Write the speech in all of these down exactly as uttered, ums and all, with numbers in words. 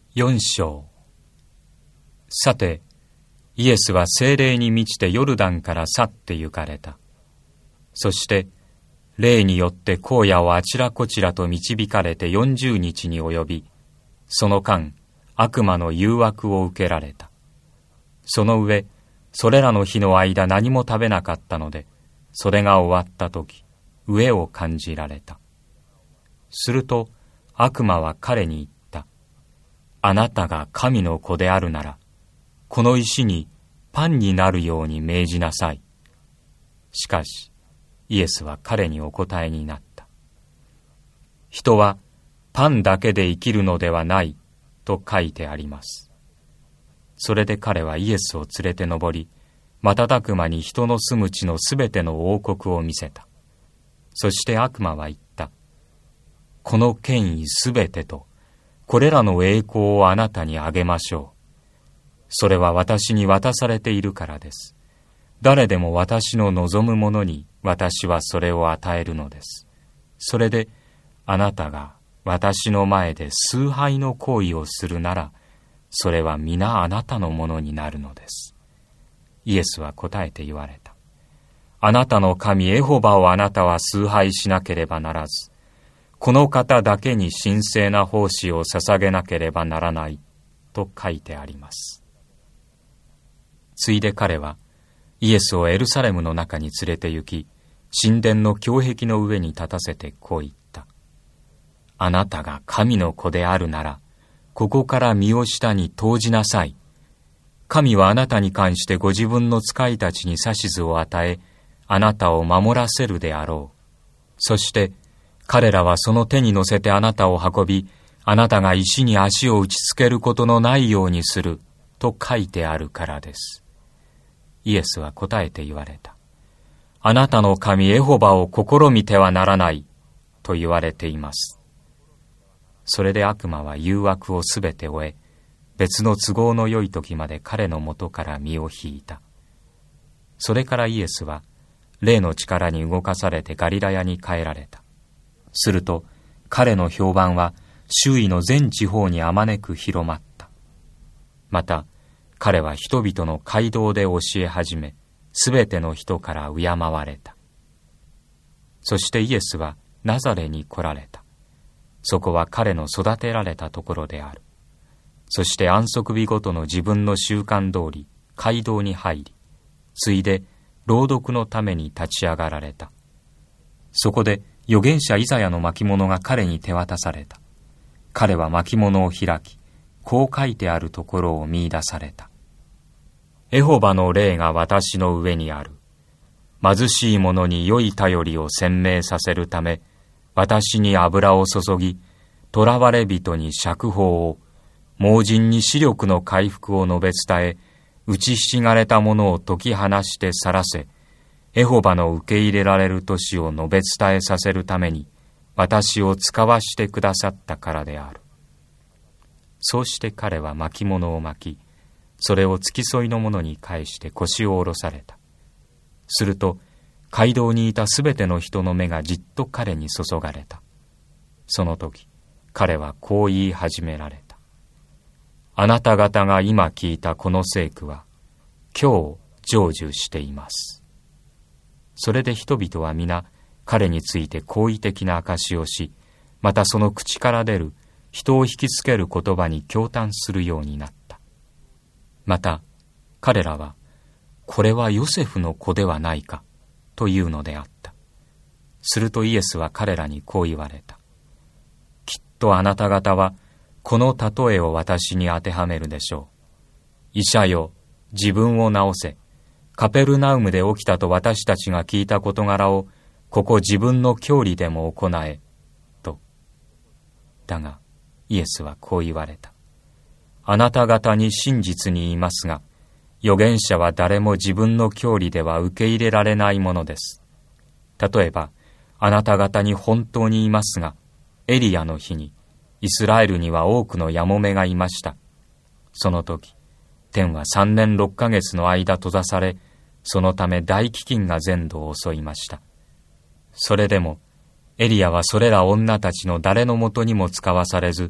四章。さて、イエスは聖霊に満ちてヨルダンから去って行かれた。そして、霊によって荒野をあちらこちらと導かれて四十日に及び、その間、悪魔の誘惑を受けられた。その上、それらの日の間何も食べなかったので、それが終わったとき、飢えを感じられた。すると、悪魔は彼に言った。あなたが神の子であるなら、この石にパンになるように命じなさい。しかし、イエスは彼にお答えになった。人はパンだけで生きるのではないと書いてあります。それで彼はイエスを連れて登り、瞬く間に人の住む地のすべての王国を見せた。そして悪魔は言った。この権威すべてと、これらの栄光をあなたにあげましょう。それは私に渡されているからです。誰でも私の望むものに私はそれを与えるのです。それであなたが私の前で崇拝の行為をするなら、それは皆あなたのものになるのです。イエスは答えて言われた。あなたの神エホバをあなたは崇拝しなければならず、この方だけに神聖な奉仕を捧げなければならないと書いてあります。ついで彼はイエスをエルサレムの中に連れて行き、神殿の胸壁の上に立たせてこう言った。あなたが神の子であるなら、ここから身を下に投じなさい。神はあなたに関してご自分の使いたちに指図を与え、あなたを守らせるであろう。そして彼らはその手に乗せてあなたを運び、あなたが石に足を打ちつけることのないようにすると書いてあるからです。イエスは答えて言われた。あなたの神エホバを試みてはならないと言われています。それで悪魔は誘惑をすべて終え、別の都合の良い時まで彼のもとから身を引いた。それからイエスは霊の力に動かされてガリラヤに帰られた。すると彼の評判は周囲の全地方にあまねく広まった。また彼は人々の街道で教え始め、すべての人から敬われた。そしてイエスはナザレに来られた。そこは彼の育てられたところである。そして安息日ごとの自分の習慣通り街道に入り、ついで朗読のために立ち上がられた。そこで預言者イザヤの巻物が彼に手渡された。彼は巻物を開き、こう書いてあるところを見出された。エホバの霊が私の上にある。貧しい者に良い頼りを鮮明させるため、私に油を注ぎ、囚われ人に釈放を、盲人に視力の回復を述べ伝え、打ちひしがれたものを解き放して去らせ、エホバの受け入れられる年を述べ伝えさせるために、私を使わしてくださったからである。そうして彼は巻物を巻き、それを付き添いの者に返して腰を下ろされた。すると、街道にいたすべての人の目がじっと彼に注がれた。その時、彼はこう言い始められた。あなた方が今聞いたこの聖句は、今日成就しています。それで人々は皆、彼について好意的な証しをし、またその口から出る人を引きつける言葉に驚嘆するようになった。また、彼らは、これはヨセフの子ではないか、というのであった。するとイエスは彼らにこう言われた。きっとあなた方は、この例えを私に当てはめるでしょう。医者よ、自分を治せ。カペルナウムで起きたと私たちが聞いた事柄を、ここ自分の郷里でも行え、と。だが、イエスはこう言われた。あなた方に真実に言いますが、預言者は誰も自分の郷里では受け入れられないものです。例えば、あなた方に本当に言いますが、エリアの日に、イスラエルには多くのやもめがいました。その時、天は三年六ヶ月の間閉ざされ、そのため大飢饉が全土を襲いました。それでも、エリアはそれら女たちの誰のもとにも使わされず、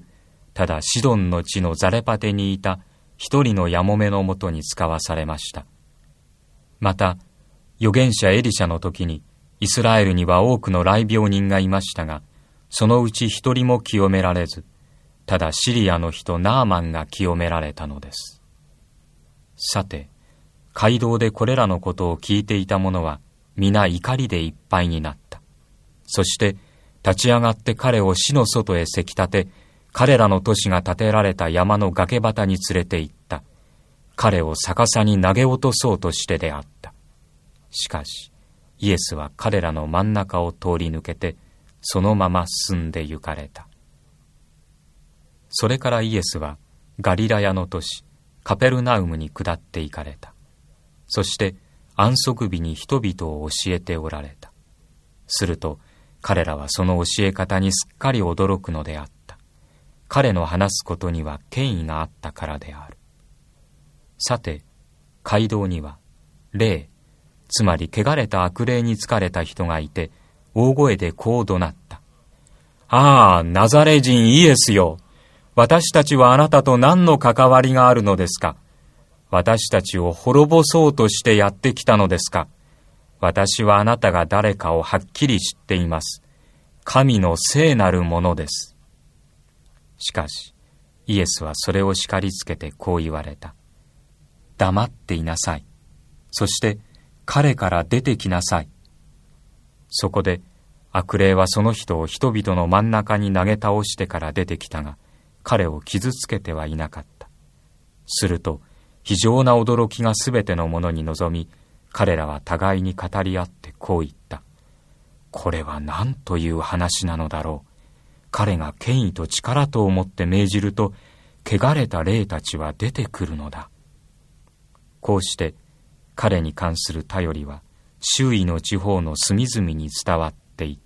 ただシドンの地のザレパテにいた一人のやもめのもとに使わされました。また、預言者エリシャの時に、イスラエルには多くの癩病人がいましたが、そのうち一人も清められず、ただシリアの人ナーマンが清められたのです。さて、街道でこれらのことを聞いていた者は、皆怒りでいっぱいになった。そして、立ち上がって彼を死の外へせき立て、彼らの都市が建てられた山の崖端に連れて行った。彼を逆さに投げ落とそうとしてであった。しかし、イエスは彼らの真ん中を通り抜けて、そのまま進んで行かれた。それからイエスはガリラヤの都市カペルナウムに下って行かれた。そして安息日に人々を教えておられた。すると彼らはその教え方にすっかり驚くのであった。彼の話すことには権威があったからである。さて、街道には霊、つまり汚れた悪霊に疲れた人がいて、大声でこう怒鳴った。ああ、ナザレ人イエスよ。私たちはあなたと何の関わりがあるのですか。私たちを滅ぼそうとしてやってきたのですか。私はあなたが誰かをはっきり知っています。神の聖なるものです。しかし、イエスはそれを叱りつけてこう言われた。黙っていなさい。そして、彼から出てきなさい。そこで悪霊はその人を人々の真ん中に投げ倒してから出てきたが、彼を傷つけてはいなかった。すると非常な驚きがすべての者に臨み、彼らは互いに語り合ってこう言った。これは何という話なのだろう。彼が権威と力と思って命じると、汚れた霊たちは出てくるのだ。こうして彼に関する便りは周囲の地方の隅々に伝わっていった。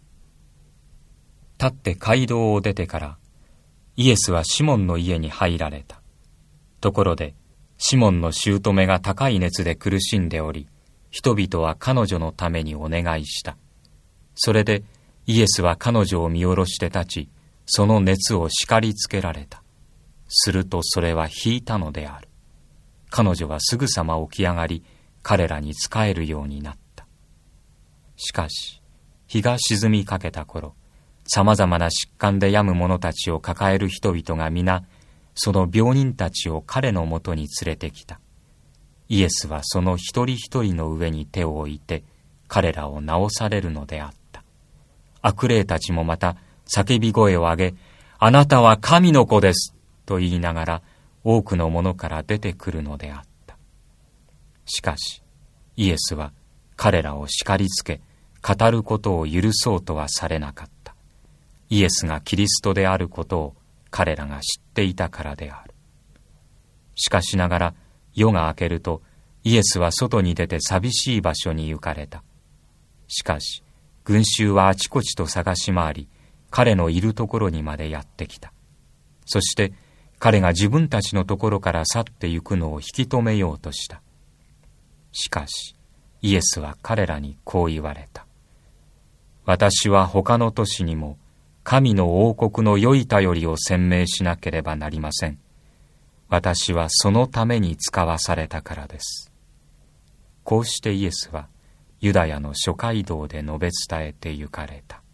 立って街道を出てからイエスはシモンの家に入られた。ところでシモンの姑が高い熱で苦しんでおり、人々は彼女のためにお願いした。それでイエスは彼女を見下ろして立ち、その熱を叱りつけられた。するとそれは引いたのである。彼女はすぐさま起き上がり、彼らに仕えるようになった。しかし、日が沈みかけた頃、さまざまな疾患で病む者たちを抱える人々が皆、その病人たちを彼のもとに連れてきた。イエスはその一人一人の上に手を置いて、彼らを治されるのであった。悪霊たちもまた叫び声を上げ、あなたは神の子です、と言いながら、多くのものから出てくるのであった。しかし、イエスは彼らを叱りつけ、語ることを許そうとはされなかった。イエスがキリストであることを彼らが知っていたからである。しかしながら、夜が明けると、イエスは外に出て寂しい場所に行かれた。しかし、群衆はあちこちと探し回り、彼のいるところにまでやってきた。そして、彼が自分たちのところから去って行くのを引き止めようとした。しかし、イエスは彼らにこう言われた。私は他の都市にも、神の王国の良い便りを宣明しなければなりません。私はそのために使わされたからです。こうしてイエスは、ユダヤの諸街道で述べ伝えて行かれた。